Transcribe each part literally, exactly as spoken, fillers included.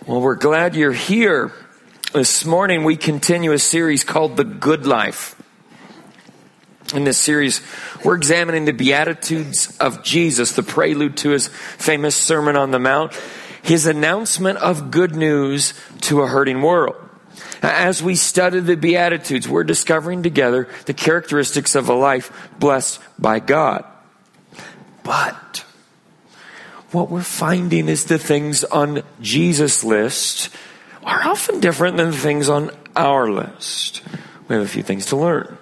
Well, we're glad you're here. This morning we continue a series called The Good Life. In this series, we're examining the Beatitudes of Jesus, the prelude to his famous Sermon on the Mount, his announcement of good news to a hurting world. As we study the Beatitudes, we're discovering together the characteristics of a life blessed by God. But what we're finding is the things on Jesus' list are often different than the things on our list. We have a few things to learn.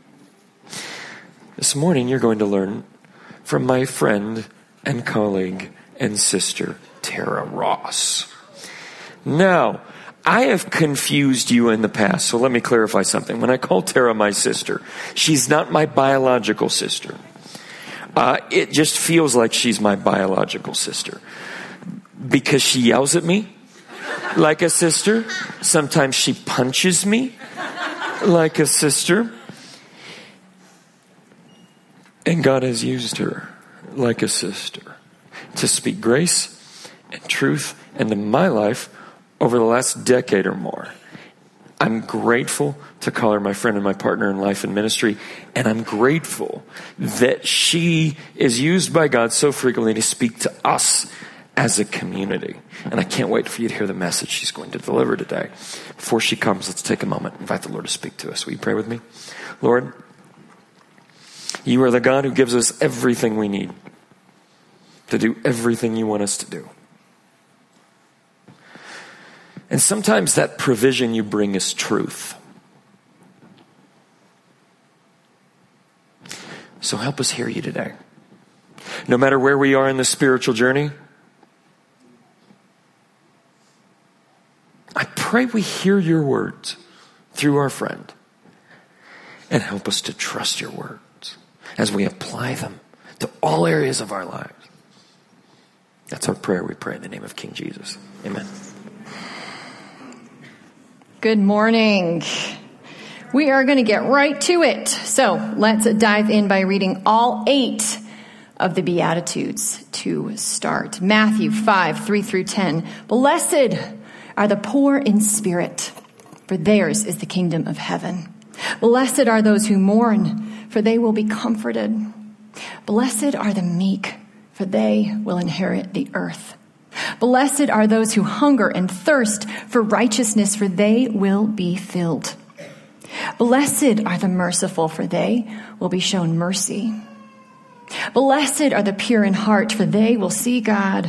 This morning, you're going to learn from my friend and colleague and sister, Tara Ross. Now, I have confused you in the past, so let me clarify something. When I call Tara my sister, she's not my biological sister. Uh, it just feels like she's my biological sister because she yells at me like a sister. Sometimes she punches me like a sister. And God has used her like a sister to speak grace and truth into my life over the last decade or more. I'm grateful to call her my friend and my partner in life and ministry, and I'm grateful that she is used by God so frequently to speak to us as a community. And I can't wait for you to hear the message she's going to deliver today. Before she comes, let's take a moment and invite the Lord to speak to us. Will you pray with me? Lord, you are the God who gives us everything we need to do everything you want us to do. And sometimes that provision you bring is truth. So help us hear you today. No matter where we are in the spiritual journey, I pray we hear your words through our friend and help us to trust your words as we apply them to all areas of our lives. That's our prayer. We pray in the name of King Jesus. Amen. Good morning. We are going to get right to it. So let's dive in by reading all eight of the Beatitudes to start. Matthew five, three through ten. Blessed are the poor in spirit, for theirs is the kingdom of heaven. Blessed are those who mourn, for they will be comforted. Blessed are the meek, for they will inherit the earth. Blessed are those who hunger and thirst for righteousness, for they will be filled. Blessed are the merciful, for they will be shown mercy. Blessed are the pure in heart, for they will see God.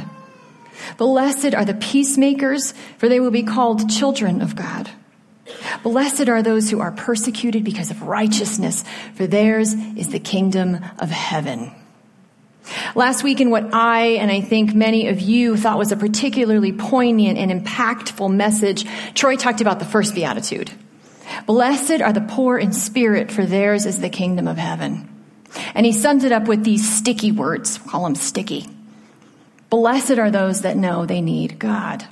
Blessed are the peacemakers, for they will be called children of God. Blessed are those who are persecuted because of righteousness, for theirs is the kingdom of heaven. Last week, in what I and I think many of you thought was a particularly poignant and impactful message, Troy talked about the first beatitude. Blessed are the poor in spirit, for theirs is the kingdom of heaven. And he summed it up with these sticky words. We'll call them sticky. Blessed are those that know they need God.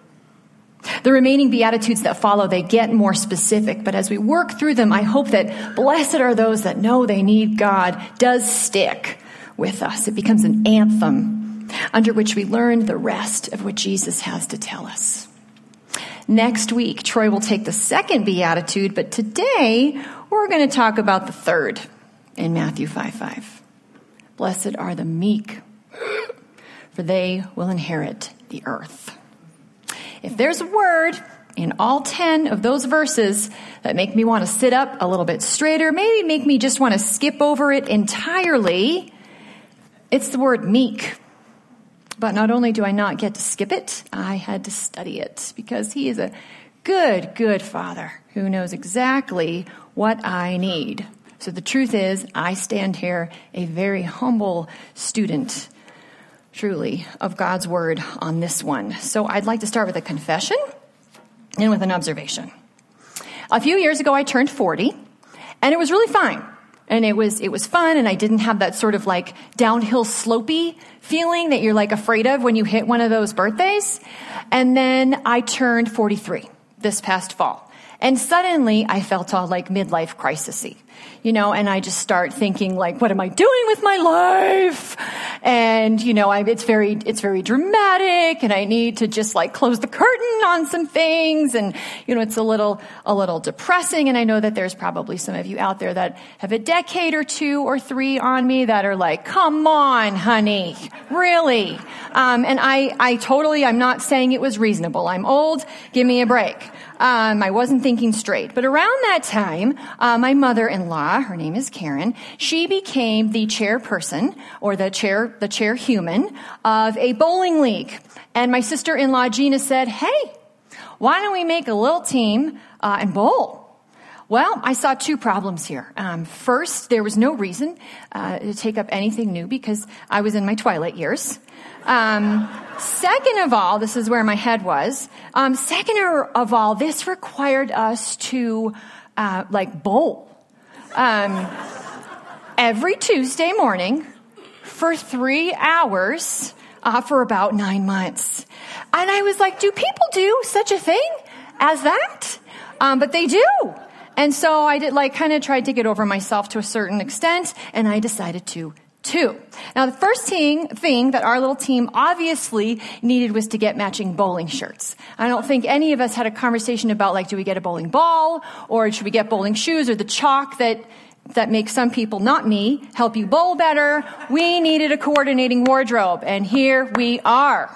The remaining beatitudes that follow, they get more specific, but as we work through them, I hope that blessed are those that know they need God does stick with us. It becomes an anthem under which we learn the rest of what Jesus has to tell us. Next week, Troy will take the second beatitude, but today we're going to talk about the third in Matthew five five. Blessed are the meek, for they will inherit the earth. If there's a word in all ten of those verses that make me want to sit up a little bit straighter, maybe make me just want to skip over it entirely, it's the word meek. But not only do I not get to skip it, I had to study it because he is a good, good father who knows exactly what I need. So the truth is, I stand here a very humble student, truly, of God's word on this one. So I'd like to start with a confession and with an observation. A few years ago, I turned forty, and it was really fine. And it was, it was fun, and I didn't have that sort of like downhill slopey feeling that you're like afraid of when you hit one of those birthdays. And then I turned forty-three this past fall. And suddenly I felt all like midlife crisisy. You know, and I just start thinking like, what am I doing with my life? And, you know, I, it's very, it's very dramatic, and I need to just like close the curtain on some things. And, you know, it's a little, a little depressing. And I know that there's probably some of you out there that have a decade or two or three on me that are like, come on, honey, really? Um, and I, I totally, I'm not saying it was reasonable. I'm old. Give me a break. Um, I wasn't thinking straight. But around that time, uh, my mother-in-law, her name is Karen, she became the chairperson, or the chair, the chair human of a bowling league. And my sister-in-law, Gina, said, hey, why don't we make a little team uh, and bowl? Well, I saw two problems here. Um, first, there was no reason uh, to take up anything new because I was in my twilight years. Um, second of all, this is where my head was. Um, second of all, this required us to, uh, like bowl, um, every Tuesday morning for three hours, uh, for about nine months. And I was like, do people do such a thing as that? Um, but they do. And so I did like kind of tried to get over myself to a certain extent, and I decided to Two. Now, the first thing, thing that our little team obviously needed was to get matching bowling shirts. I don't think any of us had a conversation about, like, do we get a bowling ball, or should we get bowling shoes, or the chalk that that makes some people, not me, help you bowl better. We needed a coordinating wardrobe, and here we are.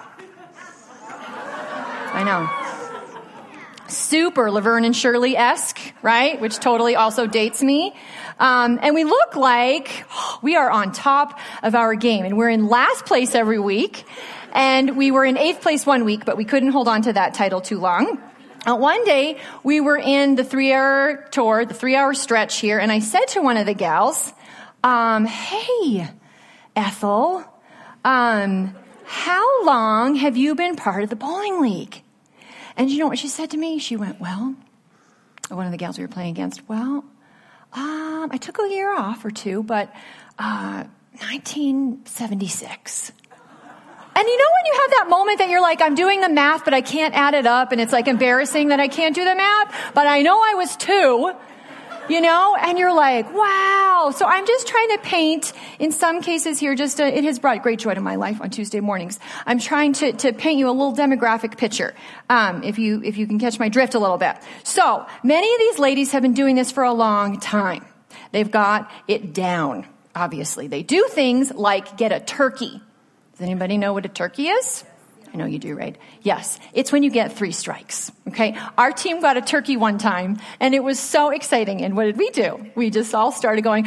I know. Super Laverne and Shirley-esque, right? Which totally also dates me. Um, and we look like we are on top of our game. And we're in last place every week. And we were in eighth place one week, but we couldn't hold on to that title too long. Uh, one day, we were in the three-hour tour, the three-hour stretch here, and I said to one of the gals, um, hey, Ethel, um, how long have you been part of the bowling league? And you know what she said to me? She went, well, one of the gals we were playing against, well, um, I took a year off or two, but uh, nineteen seventy-six. And you know when you have that moment that you're like, I'm doing the math, but I can't add it up, and it's like embarrassing that I can't do the math, but I know I was two, you know, and you're like, wow. So I'm just trying to paint, in some cases here, just a, it has brought great joy to my life on Tuesday mornings. I'm trying to, to paint you a little demographic picture, um, if you, if you can catch my drift a little bit. So many of these ladies have been doing this for a long time. They've got it down, obviously. They do things like get a turkey. Does anybody know what a turkey is? I know you do, right? Yes. It's when you get three strikes. Okay. Our team got a turkey one time, and it was so exciting. And what did we do? We just all started going,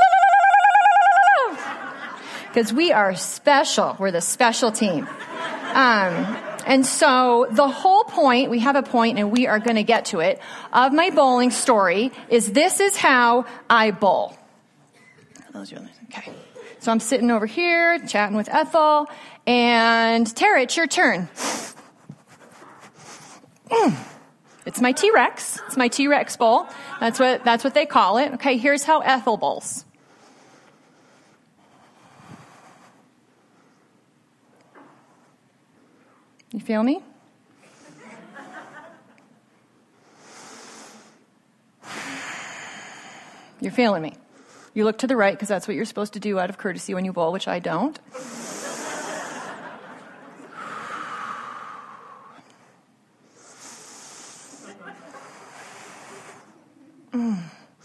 because we are special. We're the special team. Um, and so the whole point, we have a point, and we are going to get to it, of my bowling story is this is how I bowl. Okay. So I'm sitting over here, chatting with Ethel, and Tara, it's your turn. Mm. It's my T-Rex. It's my T-Rex bowl. That's what, that's what they call it. Okay, here's how Ethel bowls. You feel me? You're feeling me. You look to the right because that's what you're supposed to do out of courtesy when you bowl, which I don't. Mm.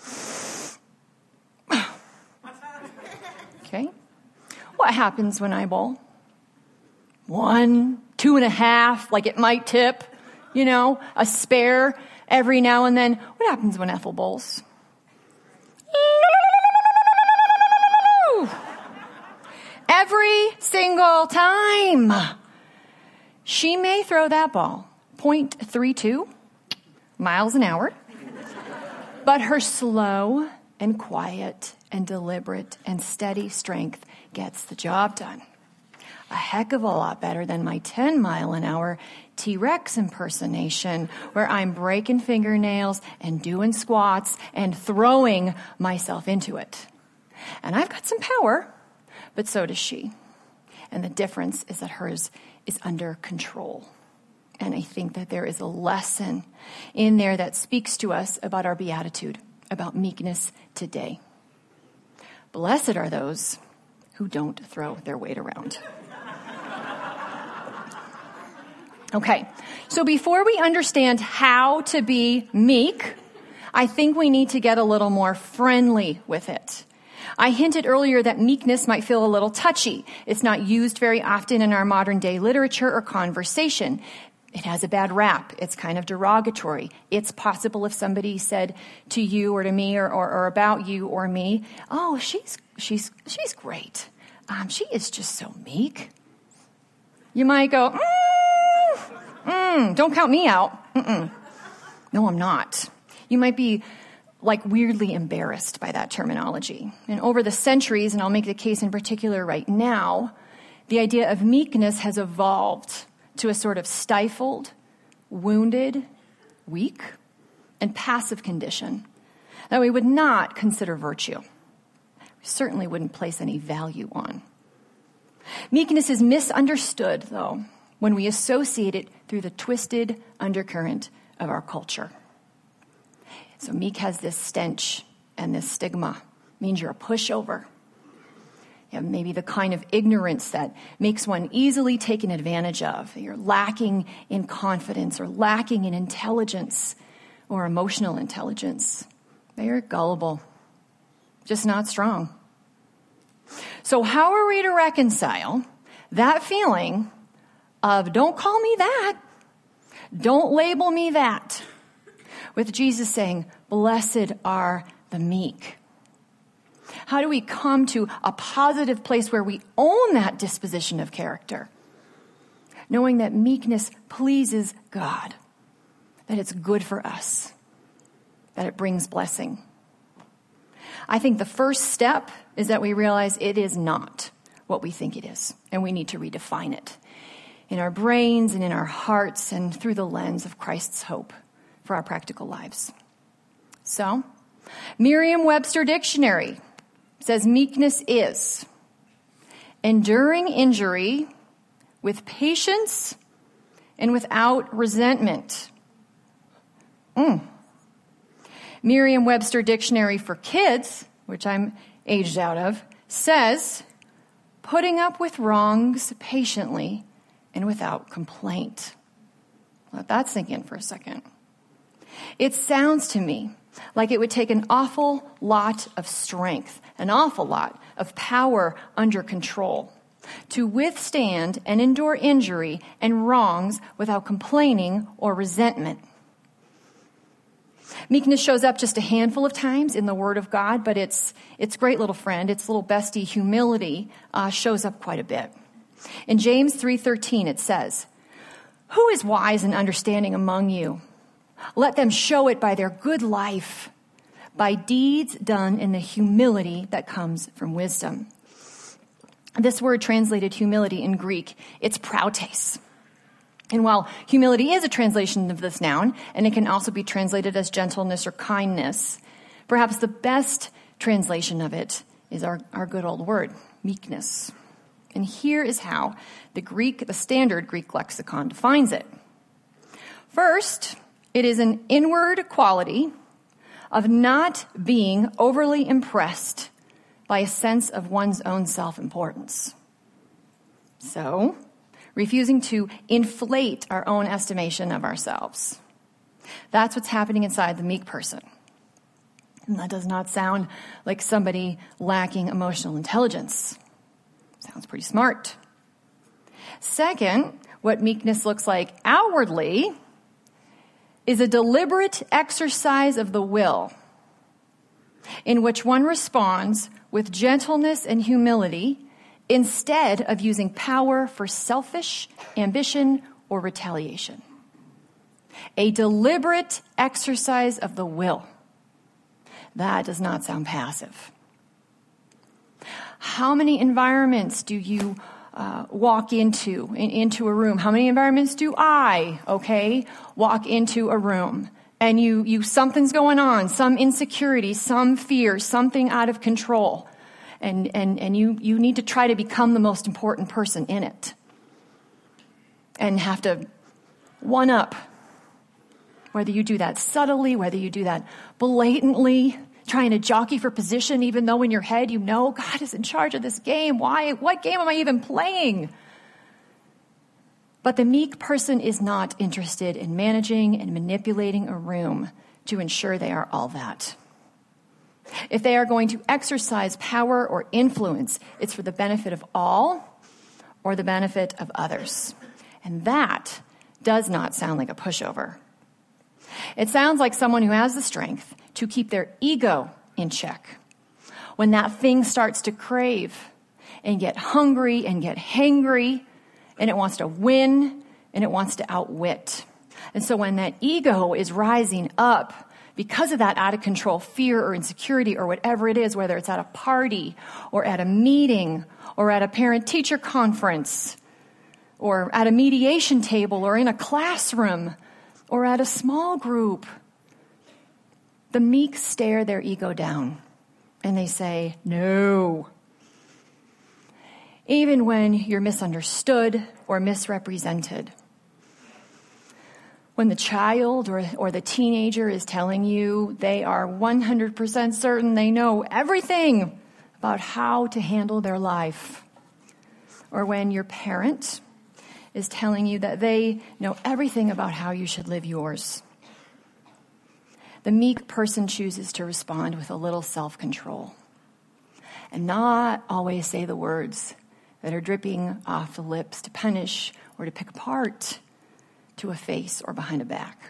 Okay. What happens when I bowl? One, two and a half, like it might tip, you know, a spare every now and then. What happens when Ethel bowls? Every single time. She may throw that ball zero point three two miles an hour, but her slow and quiet and deliberate and steady strength gets the job done. A heck of a lot better than my ten mile an hour T-Rex impersonation where I'm breaking fingernails and doing squats and throwing myself into it. And I've got some power, but so does she. And the difference is that hers is under control. And I think that there is a lesson in there that speaks to us about our beatitude. about meekness today. Blessed are those who don't throw their weight around. Okay, so before we understand how to be meek, I think we need to get a little more friendly with it. I hinted earlier that meekness might feel a little touchy. It's not used very often in our modern day literature or conversation. It has a bad rap. It's kind of derogatory. It's possible if somebody said to you or to me or, or, or about you or me, oh, she's she's she's great. Um, she is just so meek. You might go, mm, mm, don't count me out. Mm-mm. No, I'm not. You might be like weirdly embarrassed by that terminology. And over the centuries, and I'll make the case in particular right now, the idea of meekness has evolved to a sort of stifled, wounded, weak, and passive condition that we would not consider virtue. We certainly wouldn't place any value on. Meekness is misunderstood, though, when we associate it through the twisted undercurrent of our culture. So meek has this stench and this stigma. It means you're a pushover. You have maybe the kind of ignorance that makes one easily taken advantage of. You're lacking in confidence or lacking in intelligence or emotional intelligence. You're gullible, just not strong. So how are we to reconcile that feeling of don't call me that, don't label me that, with Jesus saying, blessed are the meek? How do we come to a positive place where we own that disposition of character, knowing that meekness pleases God, that it's good for us, that it brings blessing? I think the first step is that we realize it is not what we think it is, and we need to redefine it in our brains and in our hearts and through the lens of Christ's hope for our practical lives. So, Merriam-Webster Dictionary says meekness is enduring injury with patience and without resentment. Mm. Merriam-Webster Dictionary for Kids, which I'm aged out of, says putting up with wrongs patiently and without complaint. Let that sink in for a second. It sounds to me like it would take an awful lot of strength, an awful lot of power under control to withstand and endure injury and wrongs without complaining or resentment. Meekness shows up just a handful of times in the Word of God, but its its great little friend, its little bestie, humility, uh, shows up quite a bit. In James three thirteen, it says, "Who is wise and understanding among you? Let them show it by their good life, by deeds done in the humility that comes from wisdom." This word translated humility in Greek, it's prautes. And while humility is a translation of this noun, and it can also be translated as gentleness or kindness, perhaps the best translation of it is our, our good old word, meekness. And here is how the Greek, the standard Greek lexicon defines it. First, it is an inward quality of not being overly impressed by a sense of one's own self-importance. So, refusing to inflate our own estimation of ourselves. That's what's happening inside the meek person. And that does not sound like somebody lacking emotional intelligence. Sounds pretty smart. Second, what meekness looks like outwardly is a deliberate exercise of the will in which one responds with gentleness and humility instead of using power for selfish ambition or retaliation. A deliberate exercise of the will. That does not sound passive. How many environments do you uh, walk into, in, into a room? How many environments do I, okay, walk into a room? And you, you, something's going on, some insecurity, some fear, something out of control. And, and, and you, you need to try to become the most important person in it. And have to one up whether you do that subtly, whether you do that blatantly, trying to jockey for position, even though in your head you know God is in charge of this game. Why? What game am I even playing? But the meek person is not interested in managing and manipulating a room to ensure they are all that. If they are going to exercise power or influence, it's for the benefit of all or the benefit of others. And that does not sound like a pushover. It sounds like someone who has the strength to keep their ego in check. When that thing starts to crave and get hungry and get hangry, and it wants to win and it wants to outwit. And so when that ego is rising up because of that out of control fear or insecurity or whatever it is, whether it's at a party or at a meeting or at a parent-teacher conference or at a mediation table or in a classroom or at a small group, the meek stare their ego down and they say, no. Even when you're misunderstood or misrepresented. When the child or, or the teenager is telling you they are one hundred percent certain they know everything about how to handle their life. Or when your parent is telling you that they know everything about how you should live yours. The meek person chooses to respond with a little self-control and not always say the words that are dripping off the lips to punish or to pick apart to a face or behind a back.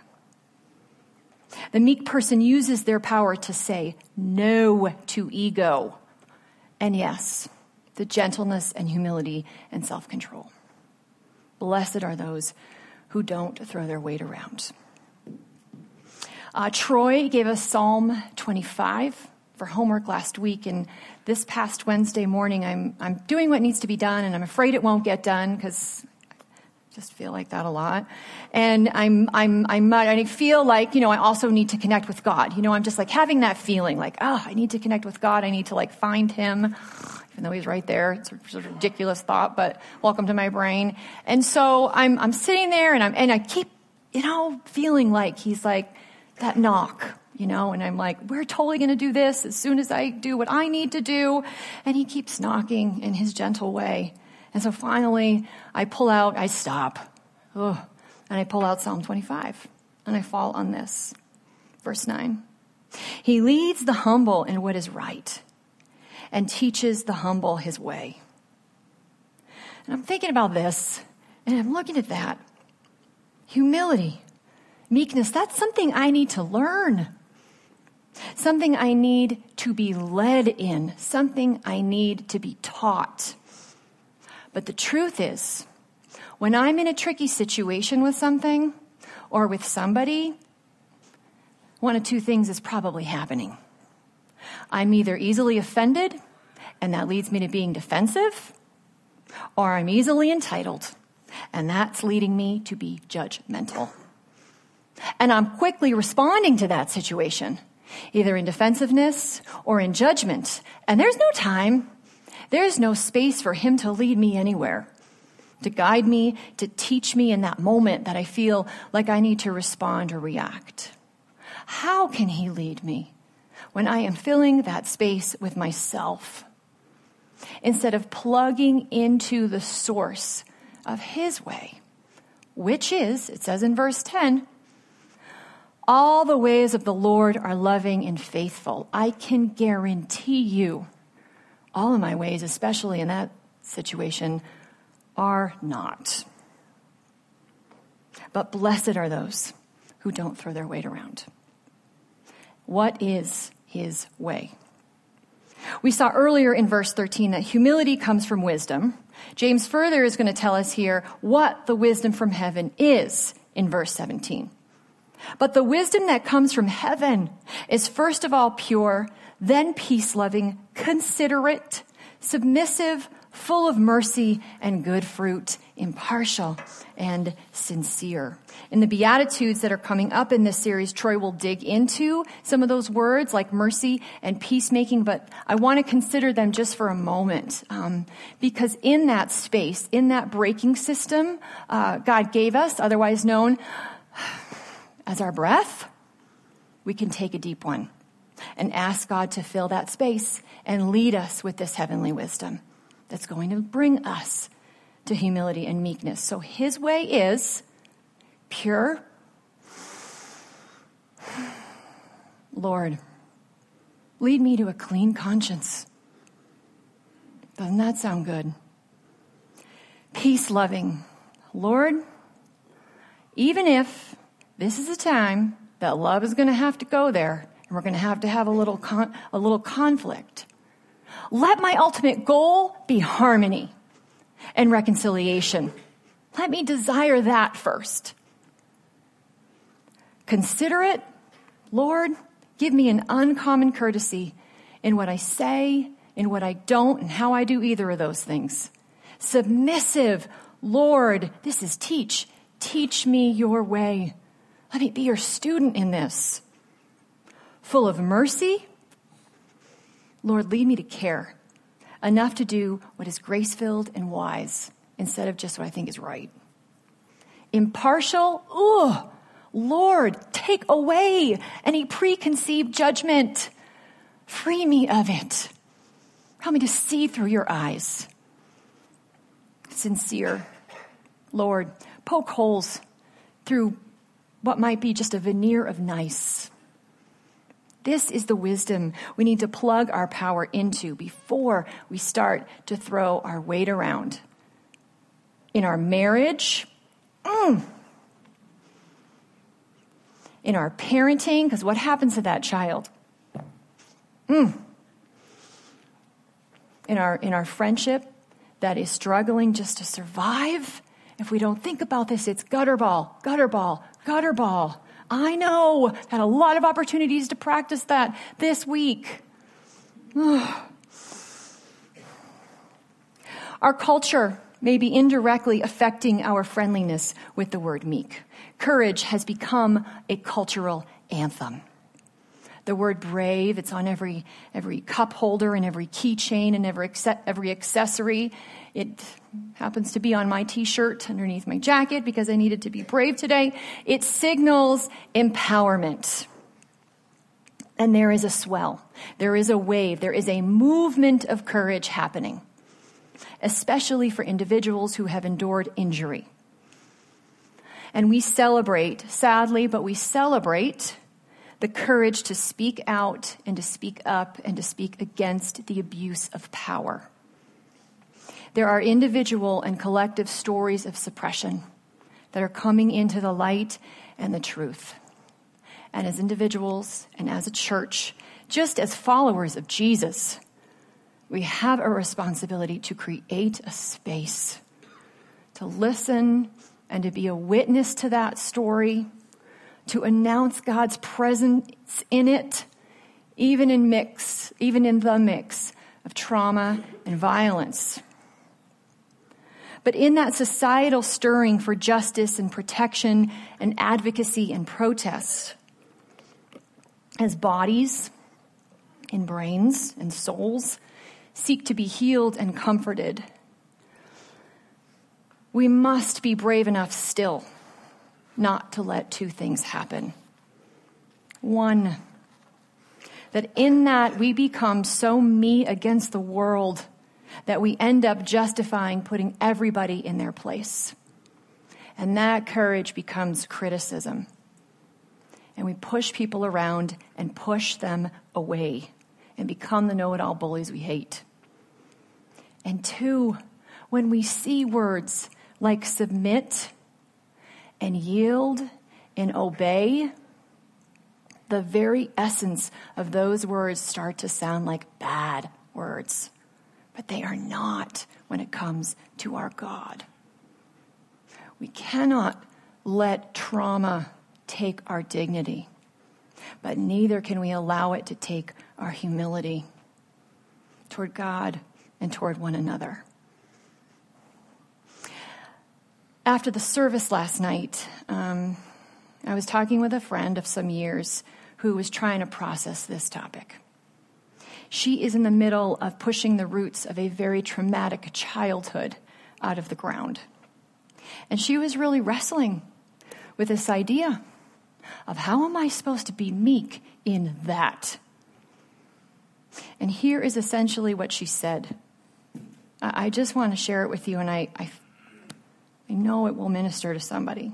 The meek person uses their power to say no to ego and yes, the gentleness and humility and self-control. Blessed are those who don't throw their weight around. Uh, Troy gave us Psalm twenty-five for homework last week, and this past Wednesday morning, I'm I'm doing what needs to be done, and I'm afraid it won't get done because I just feel like that a lot. And I'm I'm I'm I feel like, you know, I also need to connect with God. You know, I'm just like having that feeling like, oh, I need to connect with God. I need to like find Him, even though He's right there. It's a ridiculous thought, but welcome to my brain. And so I'm I'm sitting there, and I'm and I keep, you know, feeling like He's like that knock, you know, and I'm like, we're totally going to do this as soon as I do what I need to do. And He keeps knocking in His gentle way. And so finally I pull out, I stop, Ugh, and I pull out Psalm twenty-five and I fall on this. Verse nine. He leads the humble in what is right and teaches the humble His way. And I'm thinking about this and I'm looking at that. Humility. Meekness, that's something I need to learn. Something I need to be led in. Something I need to be taught. But the truth is, when I'm in a tricky situation with something or with somebody, one of two things is probably happening. I'm either easily offended, and that leads me to being defensive, or I'm easily entitled, and that's leading me to be judgmental. And I'm quickly responding to that situation, either in defensiveness or in judgment. And there's no time. There's no space for Him to lead me anywhere, to guide me, to teach me in that moment that I feel like I need to respond or react. How can He lead me when I am filling that space with myself instead of plugging into the source of His way, which is, it says in verse ten, all the ways of the Lord are loving and faithful. I can guarantee you all of my ways, especially in that situation, are not. But blessed are those who don't throw their weight around. What is His way? We saw earlier in verse thirteen that humility comes from wisdom. James further is going to tell us here what the wisdom from heaven is in verse seventeen. But the wisdom that comes from heaven is first of all pure, then peace-loving, considerate, submissive, full of mercy and good fruit, impartial and sincere. In the Beatitudes that are coming up in this series, Troy will dig into some of those words like mercy and peacemaking, but I want to consider them just for a moment. Um, because in that space, in that braking system uh, God gave us, otherwise known as our breath, we can take a deep one and ask God to fill that space and lead us with this heavenly wisdom that's going to bring us to humility and meekness. So his way is pure. Lord, lead me to a clean conscience. Doesn't that sound good? Peace-loving. Lord, even if this is a time that love is going to have to go there, and we're going to have to have a little con- a little conflict, let my ultimate goal be harmony and reconciliation. Let me desire that first. Considerate, Lord, give me an uncommon courtesy in what I say, in what I don't, and how I do either of those things. Submissive, Lord, this is teach. Teach me your way. Let me be your student in this. Full of mercy, Lord, lead me to care. Enough to do what is grace-filled and wise instead of just what I think is right. Impartial, ooh, Lord, take away any preconceived judgment. Free me of it. Help me to see through your eyes. Sincere, Lord, poke holes through what might be just a veneer of nice. This is the wisdom we need to plug our power into before we start to throw our weight around. In our marriage, mm, in our parenting, because what happens to that child? Mm, in our, in our friendship that is struggling just to survive, if we don't think about this, it's gutter ball, gutter ball, gutter ball. I know, had a lot of opportunities to practice that this week. Our culture may be indirectly affecting our friendliness with the word meek. Courage has become a cultural anthem. The word brave, it's on every every cup holder and every keychain and every every accessory. It happens to be on my t-shirt underneath my jacket because I needed to be brave today. It signals empowerment. And there is a swell. There is a wave. There is a movement of courage happening, especially for individuals who have endured injury. And we celebrate, sadly, but we celebrate the courage to speak out and to speak up and to speak against the abuse of power. There are individual and collective stories of suppression that are coming into the light and the truth. And as individuals and as a church, just as followers of Jesus, we have a responsibility to create a space to listen and to be a witness to that story, to announce God's presence in it, even in mix, even in the mix of trauma and violence. But in that societal stirring for justice and protection and advocacy and protest, as bodies and brains and souls seek to be healed and comforted, we must be brave enough still not to let two things happen. One, that in that we become so me against the world that we end up justifying putting everybody in their place. And that courage becomes criticism. And we push people around and push them away and become the know-it-all bullies we hate. And two, when we see words like submit and yield and obey, the very essence of those words start to sound like bad words. But they are not when it comes to our God. We cannot let trauma take our dignity, but neither can we allow it to take our humility toward God and toward one another. After the service last night, um, I was talking with a friend of some years who was trying to process this topic. She is in the middle of pushing the roots of a very traumatic childhood out of the ground. And she was really wrestling with this idea of how am I supposed to be meek in that? And here is essentially what she said. I just want to share it with you, and I, I, I know it will minister to somebody.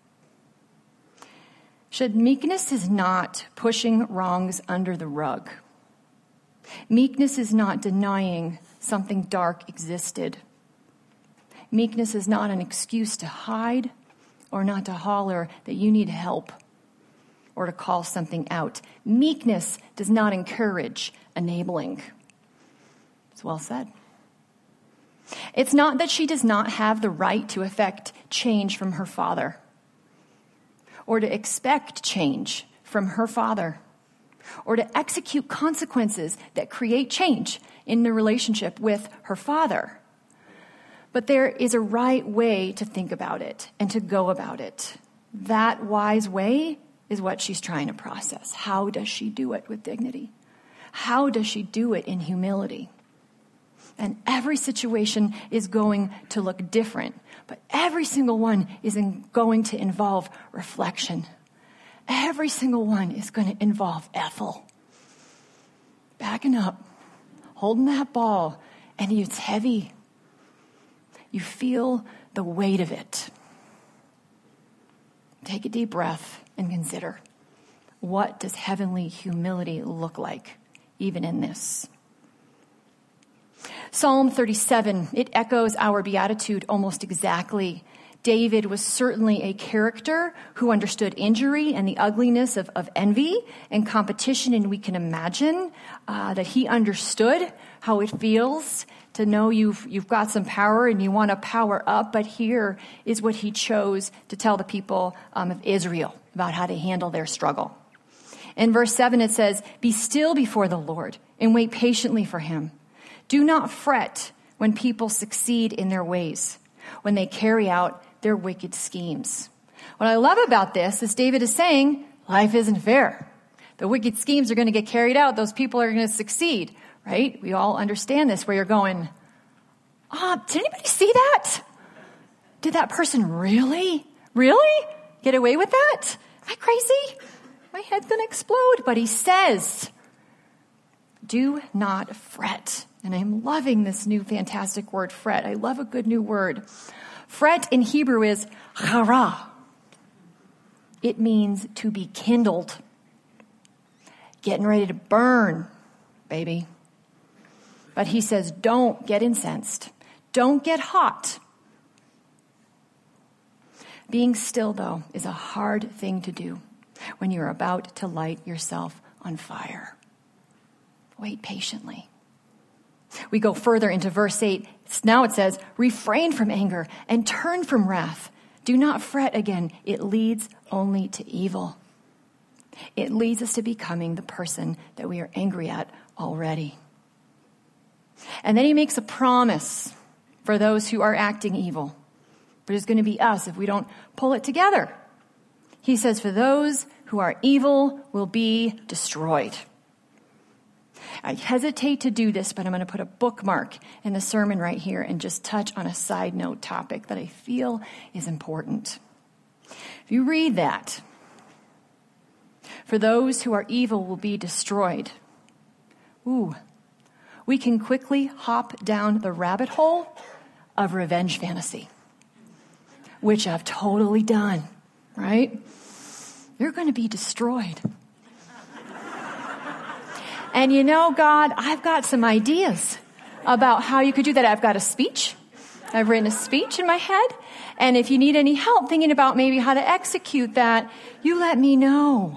Should meekness is not pushing wrongs under the rug. Meekness is not denying something dark existed. Meekness is not an excuse to hide or not to holler that you need help or to call something out. Meekness does not encourage enabling. It's well said. It's not that she does not have the right to effect change from her father or to expect change from her father or to execute consequences that create change in the relationship with her father. But there is a right way to think about it and to go about it. That wise way is what she's trying to process. How does she do it with dignity? How does she do it in humility? And every situation is going to look different, but every single one is in going to involve reflection. Every single one is going to involve Ethel. Backing up, holding that ball, and it's heavy. You feel the weight of it. Take a deep breath and consider, what does heavenly humility look like, even in this? Psalm thirty-seven, it echoes our beatitude almost exactly. David was certainly a character who understood injury and the ugliness of, of envy and competition, and we can imagine uh, that he understood how it feels to know you've you've got some power and you want to power up. But here is what he chose to tell the people um, of Israel about how to handle their struggle. In verse seven, it says, "Be still before the Lord and wait patiently for him. Do not fret when people succeed in their ways, when they carry out their wicked schemes." What I love about this is David is saying, life isn't fair. The wicked schemes are going to get carried out. Those people are going to succeed, right? We all understand this, where you're going, ah, oh, did anybody see that? Did that person really, really get away with that? Am I crazy? My head's going to explode. But he says, do not fret. And I'm loving this new fantastic word, fret. I love a good new word. Fret in Hebrew is chara. It means to be kindled. Getting ready to burn, baby. But he says, don't get incensed. Don't get hot. Being still, though, is a hard thing to do when you're about to light yourself on fire. Wait patiently. We go further into verse eight. Now it says, refrain from anger and turn from wrath. Do not fret again. It leads only to evil. It leads us to becoming the person that we are angry at already. And then he makes a promise for those who are acting evil. But it's going to be us if we don't pull it together. He says, for those who are evil will be destroyed. I hesitate to do this, but I'm going to put a bookmark in the sermon right here and just touch on a side note topic that I feel is important. If you read that, for those who are evil will be destroyed. Ooh, we can quickly hop down the rabbit hole of revenge fantasy, which I've totally done, right? You're going to be destroyed. And you know, God, I've got some ideas about how you could do that. I've got a speech. I've written a speech in my head. And if you need any help thinking about maybe how to execute that, you let me know.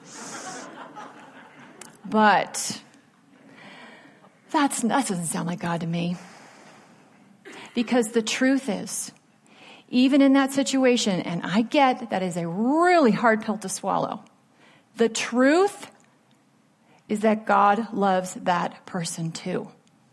But that's, that doesn't sound like God to me. Because the truth is, even in that situation, and I get that is a really hard pill to swallow, the truth is that God loves that person too.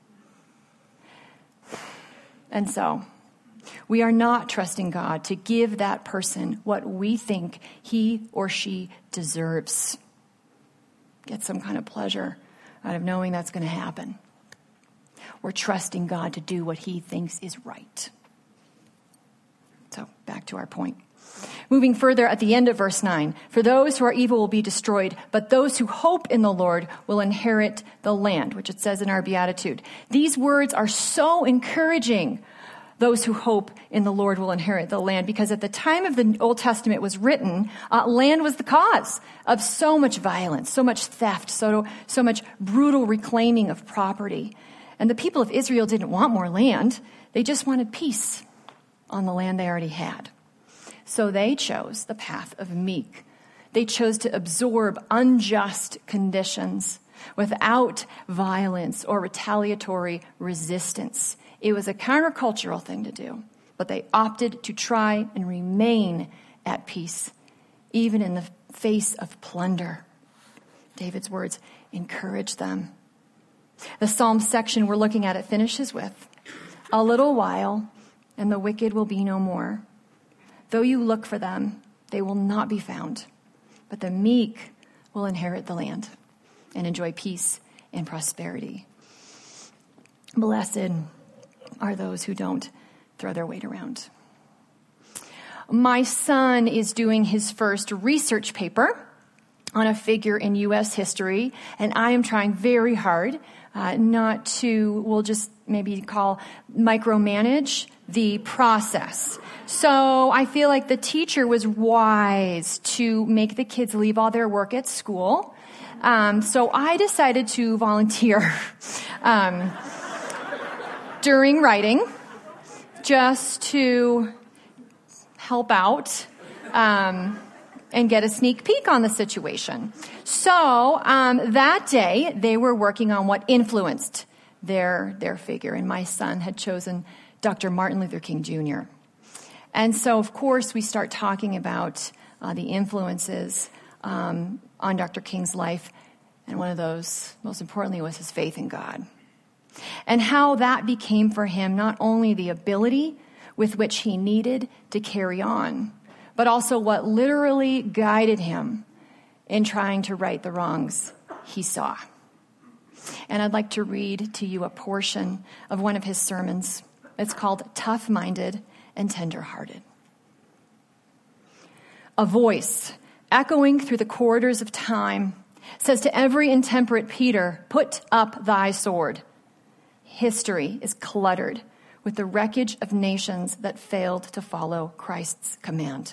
And so, we are not trusting God to give that person what we think he or she deserves. Get some kind of pleasure out of knowing that's going to happen. We're trusting God to do what he thinks is right. So, back to our point. Moving further at the end of verse nine, for those who are evil will be destroyed, but those who hope in the Lord will inherit the land, which it says in our Beatitude. These words are so encouraging. Those who hope in the Lord will inherit the land, because at the time of the Old Testament was written, uh, land was the cause of so much violence, so much theft, so, so much brutal reclaiming of property. And the people of Israel didn't want more land. They just wanted peace on the land they already had. So they chose the path of meek. They chose to absorb unjust conditions without violence or retaliatory resistance. It was a countercultural thing to do, but they opted to try and remain at peace, even in the face of plunder. David's words encourage them. The Psalm section we're looking at, it finishes with, a little while, and the wicked will be no more. Though you look for them, they will not be found. But the meek will inherit the land and enjoy peace and prosperity. Blessed are those who don't throw their weight around. My son is doing his first research paper on a figure in U S history, and I am trying very hard uh, not to, we'll just maybe call micromanage the process. So I feel like the teacher was wise to make the kids leave all their work at school. Um, so I decided to volunteer um, during writing just to help out um, and get a sneak peek on the situation. So um, that day, they were working on what influenced their their figure, and my son had chosen Doctor Martin Luther King Junior And so, of course, we start talking about uh, the influences um, on Doctor King's life, and one of those, most importantly, was his faith in God, and how that became for him not only the ability with which he needed to carry on, but also what literally guided him in trying to right the wrongs he saw. And I'd like to read to you a portion of one of his sermons. It's called Tough-Minded and Tender-Hearted. A voice echoing through the corridors of time says to every intemperate Peter, put up thy sword. History is cluttered with the wreckage of nations that failed to follow Christ's command.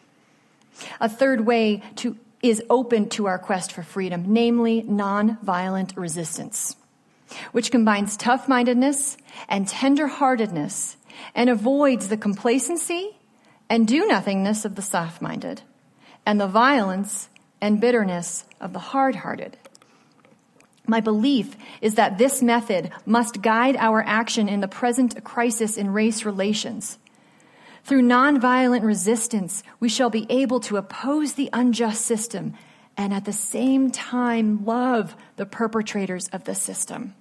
A third way to is open to our quest for freedom, namely nonviolent resistance, which combines tough-mindedness and tender-heartedness and avoids the complacency and do-nothingness of the soft-minded and the violence and bitterness of the hard-hearted. My belief is that this method must guide our action in the present crisis in race relations. Through nonviolent resistance, we shall be able to oppose the unjust system and at the same time love the perpetrators of the system.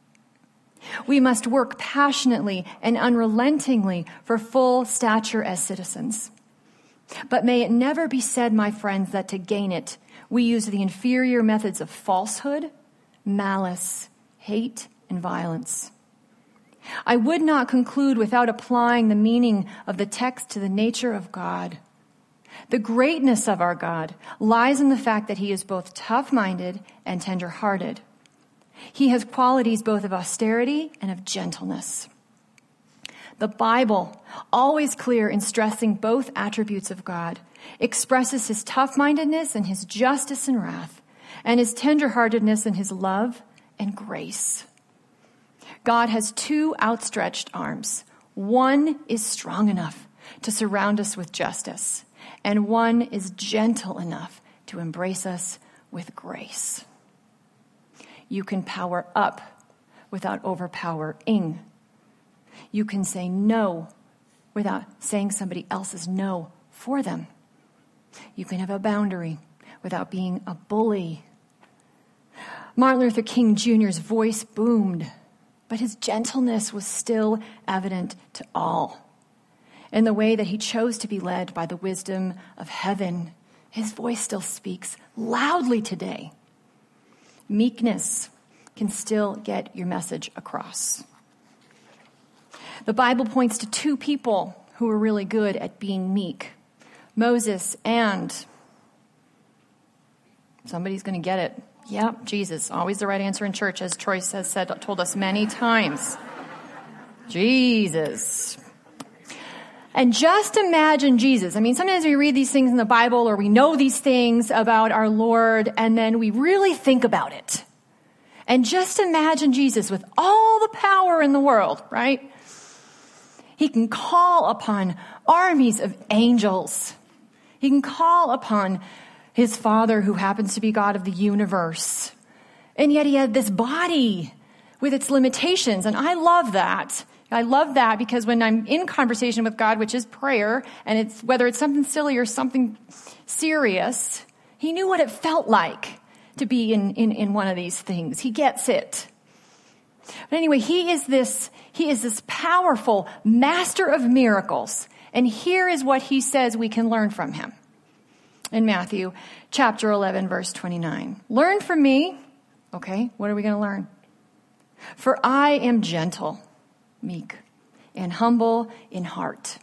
We must work passionately and unrelentingly for full stature as citizens. But may it never be said, my friends, that to gain it, we use the inferior methods of falsehood, malice, hate, and violence. I would not conclude without applying the meaning of the text to the nature of God. The greatness of our God lies in the fact that he is both tough-minded and tender-hearted. He has qualities both of austerity and of gentleness. The Bible, always clear in stressing both attributes of God, expresses his tough-mindedness and his justice and wrath, and his tender-heartedness and his love and grace. God has two outstretched arms. One is strong enough to surround us with justice, and one is gentle enough to embrace us with grace. You can power up without overpowering. You can say no without saying somebody else's no for them. You can have a boundary without being a bully. Martin Luther King Junior's voice boomed, but his gentleness was still evident to all. In the way that he chose to be led by the wisdom of heaven, his voice still speaks loudly today. Meekness can still get your message across. The Bible points to two people who were really good at being meek: Moses and somebody's going to get it. Yep, Jesus. Always the right answer in church, as Troy has said, told us many times. Jesus. And just imagine Jesus. I mean, sometimes we read these things in the Bible or we know these things about our Lord and then we really think about it. And just imagine Jesus with all the power in the world, right? He can call upon armies of angels. He can call upon his Father who happens to be God of the universe. And yet he had this body with its limitations. And I love that. I love that because when I'm in conversation with God, which is prayer, and it's whether it's something silly or something serious, he knew what it felt like to be in, in, in one of these things. He gets it. But anyway, he is this, he is this powerful master of miracles. And here is what he says we can learn from him. In Matthew chapter eleven, verse twenty-nine. Learn from me. Okay, what are we going to learn? For I am gentle, meek, and humble in heart.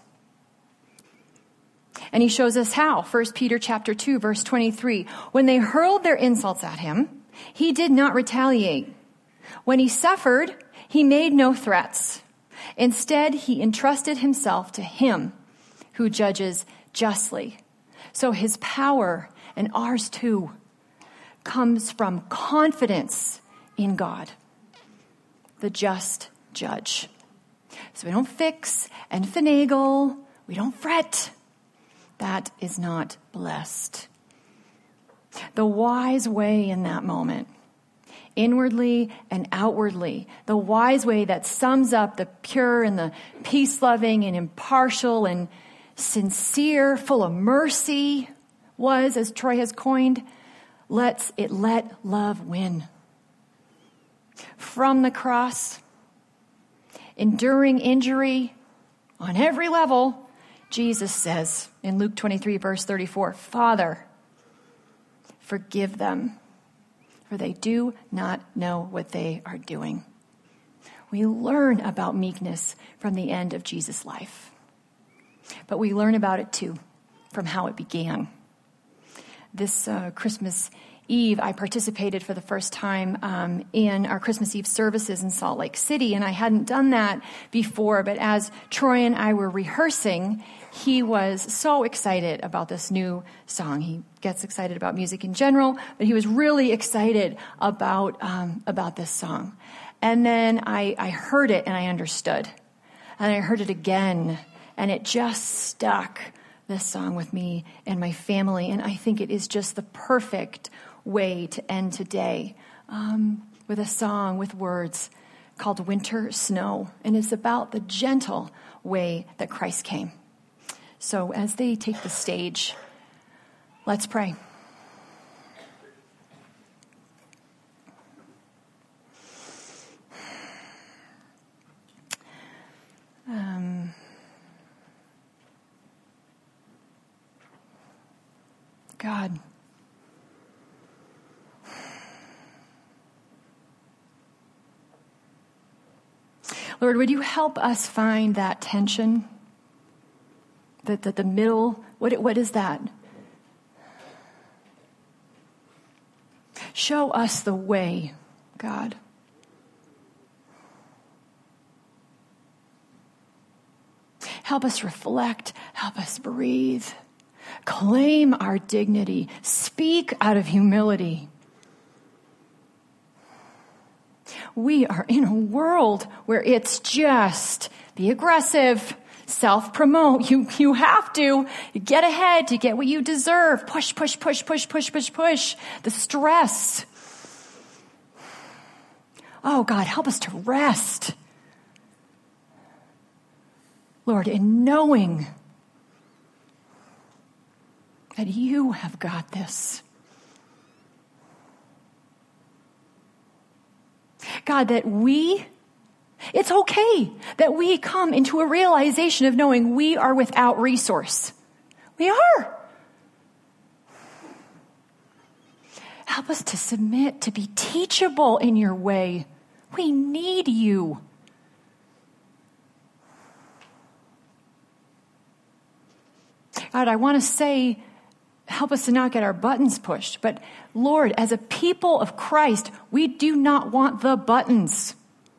And he shows us how. First Peter chapter two, verse twenty-three. When they hurled their insults at him, he did not retaliate. When he suffered, he made no threats. Instead, he entrusted himself to him who judges justly. So his power, and ours too, comes from confidence in God, the just judge. So we don't fix and finagle. We don't fret. That is not blessed. The wise way in that moment, inwardly and outwardly, the wise way that sums up the pure and the peace-loving and impartial and sincere, full of mercy, was, as Troy has coined, let's it let love win. From the cross, enduring injury on every level, Jesus says in Luke twenty-three, verse thirty-four, Father, forgive them, for they do not know what they are doing. We learn about meekness from the end of Jesus' life. But we learn about it too from how it began. This uh, Christmas Eve, I participated for the first time um, in our Christmas Eve services in Salt Lake City, and I hadn't done that before, but as Troy and I were rehearsing, he was so excited about this new song. He gets excited about music in general, but he was really excited about um, about this song. And then I, I heard it and I understood. And I heard it again, and it just stuck, this song, with me and my family. And I think it is just the perfect way to end today um, with a song with words called Winter Snow. And it's about the gentle way that Christ came. So as they take the stage, let's pray. Um, God, Lord, would you help us find that tension? That the, the middle, what, what is that? Show us the way, God. Help us reflect. Help us breathe. Claim our dignity. Speak out of humility. We are in a world where it's just be aggressive, self-promote. You, you have to you get ahead to get what you deserve. Push, push, push, push, push, push, push. The stress. Oh, God, help us to rest. Lord, in knowing that you have got this. God, that we, it's okay that we come into a realization of knowing we are without resource. We are. Help us to submit, to be teachable in your way. We need you. God, I want to say, help us to not get our buttons pushed. But Lord, as a people of Christ, we do not want the buttons.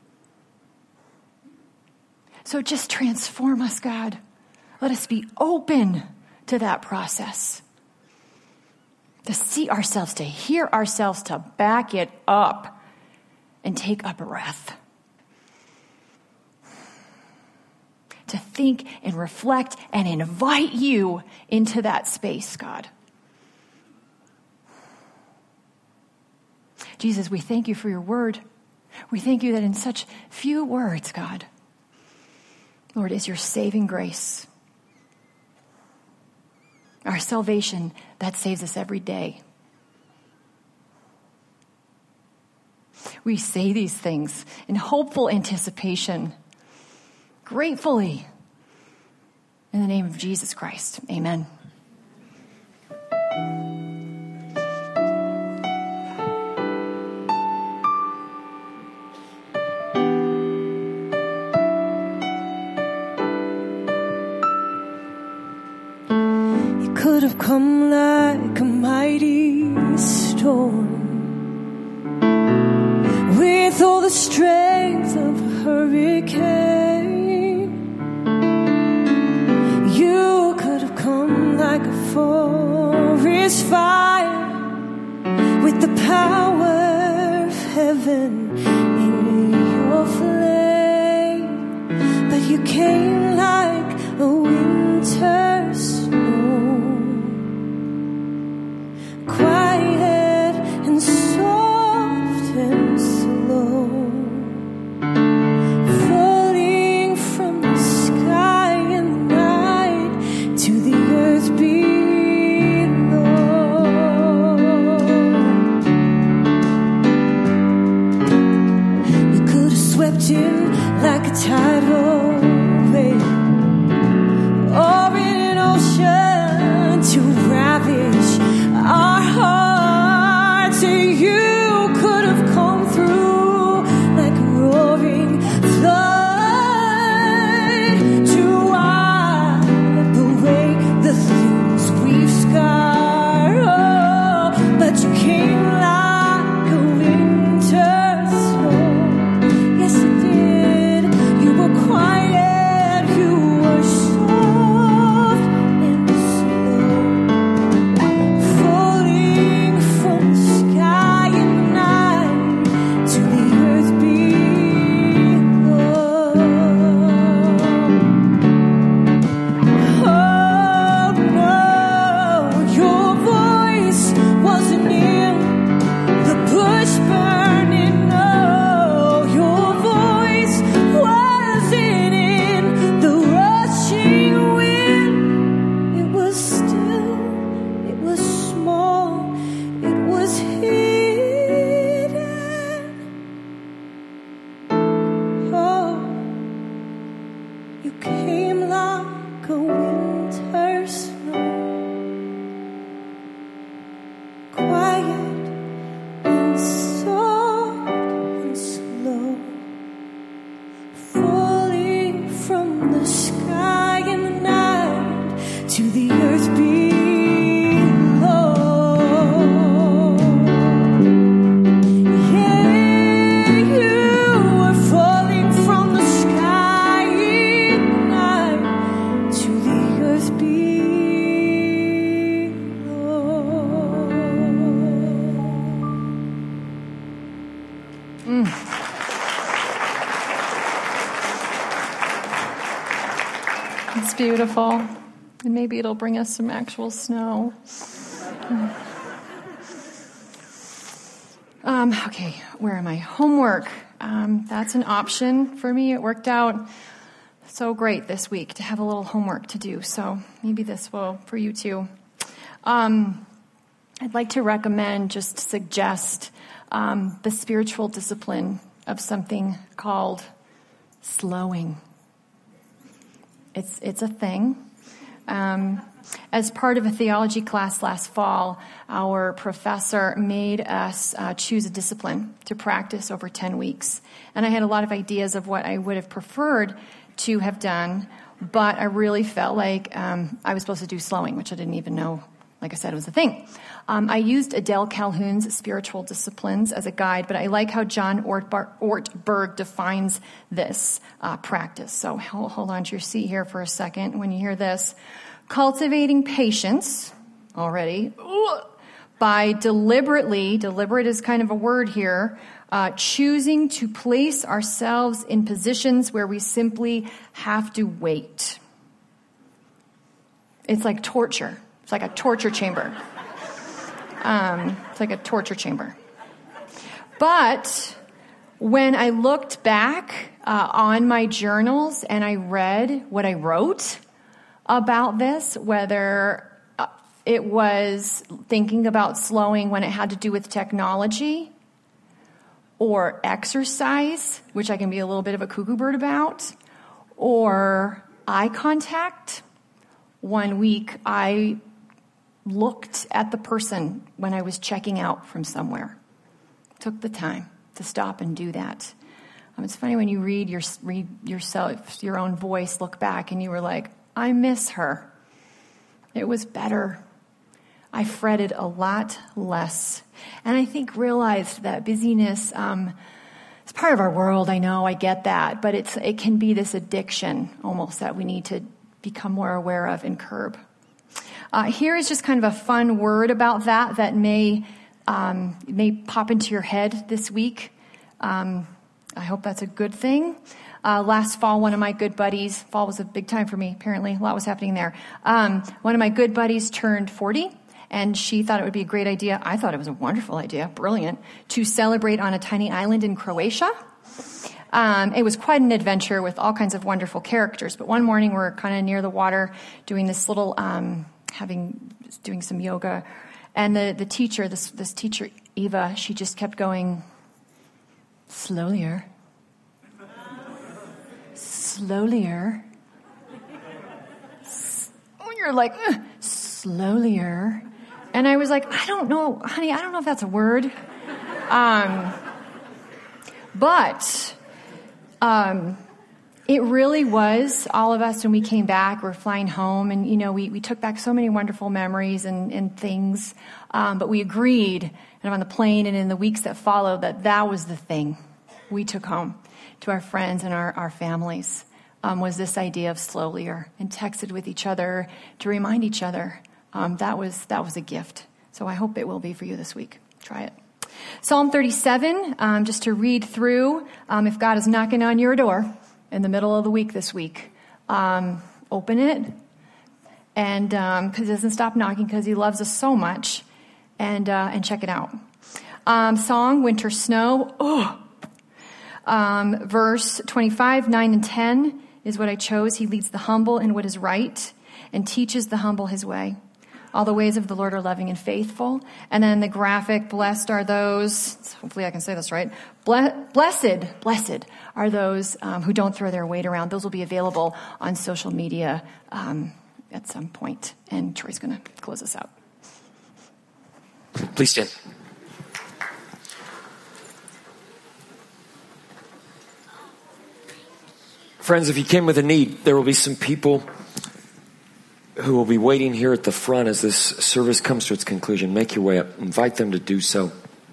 So just transform us, God. Let us be open to that process. To see ourselves, to hear ourselves, to back it up and take a breath. To think and reflect and invite you into that space, God. Jesus, we thank you for your word. We thank you that in such few words, God, Lord, is your saving grace. Our salvation that saves us every day. We say these things in hopeful anticipation, gratefully, in the name of Jesus Christ. Amen. Could have come like a mighty storm, with all the strength of a hurricane. You could have come like a forest fire, with the power of heaven in your flame. But you came like a winter snow, quiet and soft and slow, falling from the sky and night to the earth below. You could have swept in like a tidal wave, or in an ocean to ravish our hearts. You could have come through like a roaring flood to wipe away the things we've scarred. Oh, but you came like a winter snow. Yes, you did. You were quiet. You were soft and slow, falling from the sky at night to the earth below. Oh no, your voice wasn't in the bush burning. No, your voice wasn't in the rushing wind. It was still, it was small, it was hidden. Oh, you came like a winter snow, quiet and soft and slow, falling from the sky in the night to the earth below. Yeah, you were falling from the sky in the night to the earth below. It's beautiful. And maybe it'll bring us some actual snow. Um, okay, where am I? Homework. Um, that's an option for me. It worked out so great this week to have a little homework to do. So maybe this will for you too. Um, I'd like to recommend, just suggest um, the spiritual discipline of something called slowing. It's it's a thing. Um, as part of a theology class last fall, our professor made us uh, choose a discipline to practice over ten weeks. And I had a lot of ideas of what I would have preferred to have done. but I really felt like um, I was supposed to do slowing, which I didn't even know, like I said, it was a thing. Um, I used Adele Calhoun's Spiritual Disciplines as a guide, but I like how John Ortbar- Ortberg defines this uh, practice. So hold, hold on to your seat here for a second when you hear this. Cultivating patience, already, by deliberately, deliberate is kind of a word here, uh, choosing to place ourselves in positions where we simply have to wait. It's like torture. It's like a torture chamber. Um, it's like a torture chamber. But when I looked back uh, on my journals and I read what I wrote about this, whether uh, it was thinking about slowing when it had to do with technology or exercise, which I can be a little bit of a cuckoo bird about, or eye contact. One week I looked at the person when I was checking out from somewhere. Took the time to stop and do that. Um, it's funny when you read your read yourself, your own voice, look back, and you were like, I miss her. It was better. I fretted a lot less. And I think realized that busyness um, is part of our world. I know, I get that. But it's it can be this addiction almost that we need to become more aware of and curb. Uh, here is just kind of a fun word about that that may um, may pop into your head this week. Um, I hope that's a good thing. Uh, last fall, one of my good buddies, fall was a big time for me, apparently. A lot was happening there. Um, one of my good buddies turned forty, and she thought it would be a great idea. I thought it was a wonderful idea, brilliant, to celebrate on a tiny island in Croatia. Um, it was quite an adventure with all kinds of wonderful characters. But one morning, we're kind of near the water doing this little... Um, having doing some yoga, and the the teacher this this teacher Eva, she just kept going, slowlier slowlier oh, you're like ugh, slowlier, and I was like, I don't know, honey, I don't know if that's a word, um but um it really was, all of us, when we came back, we're flying home, and, you know, we, we took back so many wonderful memories and, and things, um, but we agreed, and on the plane and in the weeks that followed, that that was the thing we took home to our friends and our, our families, um, was this idea of slowlier, and texted with each other to remind each other. Um, that was that was a gift. So I hope it will be for you this week. Try it. Psalm thirty-seven, um, just to read through, um, if God is knocking on your door in the middle of the week this week, um, open it, and because um, he doesn't stop knocking, because he loves us so much, and uh, and check it out. Um, song, Winter Snow. Oh, um, verse twenty-five, nine, and ten is what I chose. He leads the humble in what is right, and teaches the humble his way. All the ways of the Lord are loving and faithful. And then the graphic, blessed are those, hopefully I can say this right, blessed, blessed are those um, who don't throw their weight around. Those will be available on social media um, at some point. And Troy's going to close us out. Please stand. Friends, if you came with a need, there will be some people who will be waiting here at the front as this service comes to its conclusion. Make your way up. Invite them to do so.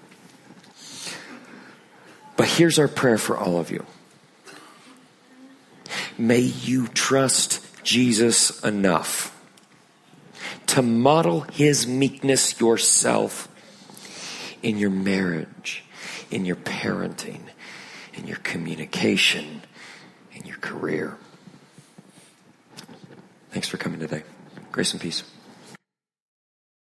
But here's our prayer for all of you. May you trust Jesus enough to model his meekness yourself in your marriage, in your parenting, in your communication, in your career. Thanks for coming today. Grace and peace.